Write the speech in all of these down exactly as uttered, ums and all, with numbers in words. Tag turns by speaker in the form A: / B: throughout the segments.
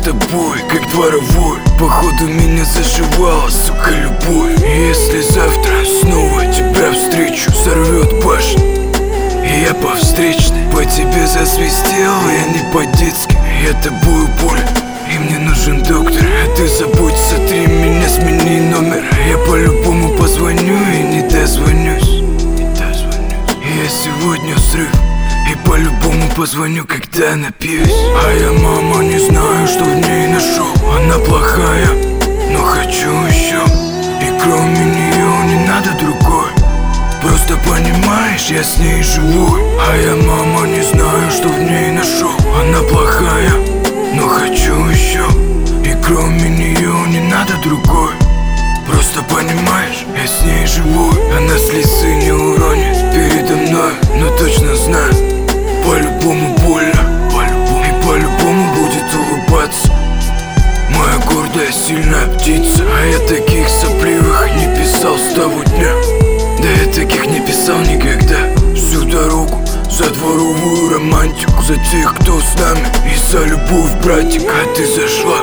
A: тобой, как дворовой. Походу меня заживала, сука, любовь. И если завтра снова тебя встречу, сорвет башню, и я по встречной по тебе засвистел. Я не по-детски, я тобою болен, и мне нужен доктор. А ты забудь, сотри меня, смени номер. Я по-любому позвоню и не дозвонюсь. Я сегодня срыв, и по-любому позвоню, когда напьюсь. А я, мама, не знаю, что в ней нашел. Она плохая, но хочу еще. И кроме нее не надо другой. Просто понимаешь, я с ней живу. А я, мама, не знаю, что в ней нашел. Она плохая, но хочу еще. И кроме нее не надо другой. Просто понимаешь, я с ней живу. Она слезы не уронит передо мной, но точно знаю, по-любому больно, по-любому. И по-любому будет улыбаться. Моя гордая, сильная птица. А я таких сопливых не писал с того дня. Да я таких не писал никогда. Всю дорогу за дворовую романтику, за тех, кто с нами, и за любовь, братик. А ты зашла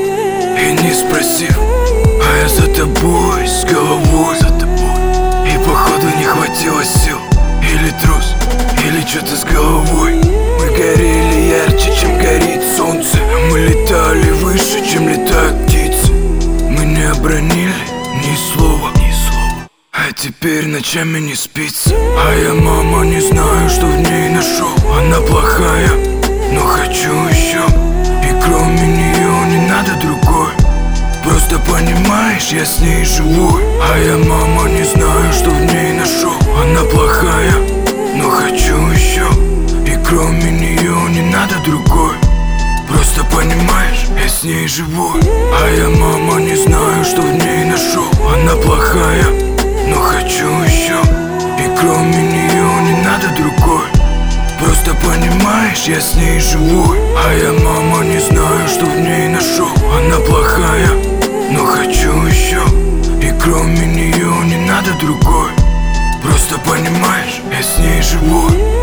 A: и не спросив, а я за тобой, с головой, за тобой. И походу не хватило сил. Или трус, или что-то с головой. Мы горели ярче, чем горит солнце. Мы летали выше, чем летают птицы. Мы не обронили ни слова, ни слова. А теперь ночами не спится. А я, мама, не знаю, что в ней нашел. Она плохая, но хочу еще. И кроме нее не надо другой. Просто понимаешь, я с ней живу. А я, мама, не знаю, что в ней нашел. Она плохая, но хочу еще. И кроме нее не надо другой. Просто понимаешь, я с ней живу. А я, мама, не знаю, что в ней нашел. Она плохая, но хочу еще. И кроме нее не надо другой. Просто понимаешь, я с ней живу. А я, мама, не знаю, что в ней нашел. Она плохая, но хочу еще. И кроме нее не надо другой. Просто понимаешь, я с ней живу.